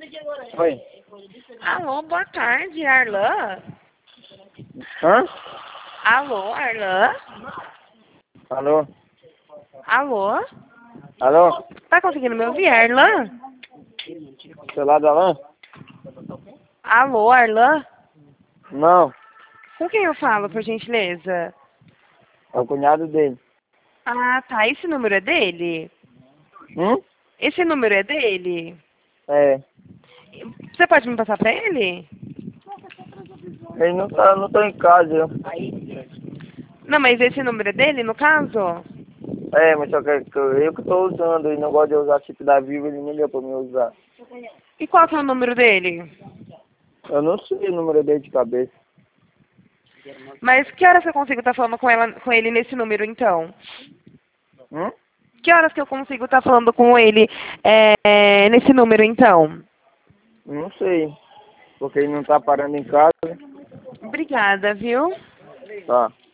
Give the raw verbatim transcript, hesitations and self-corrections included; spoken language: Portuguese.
Oi. Alô, boa tarde, Arlan. Hã? Alô, Arlan. Alô? Alô. Alô? Tá conseguindo me ouvir, Arlan? Celular do Alan? Alô, Arlan. Não, Com quem eu falo, por gentileza? é o cunhado dele. Ah, tá. Esse número é dele? Hum? Esse número é dele? É. Você pode me passar pra ele? Ele não tá, não tá em casa. Eu. Não, mas esse número é dele, no caso? É, mas só que que eu, eu que tô usando, ele não gosta de usar chip da Vivo, ele não deu pra me usar. E qual que é o número dele? Eu não sei o número dele de cabeça. Mas que horas que eu consigo estar falando com, ela, com ele nesse número, então? Hum? Que horas que eu consigo estar falando com ele é, nesse número, então? Não sei. Porque ele não tá parando em casa. Obrigada, viu? Tá.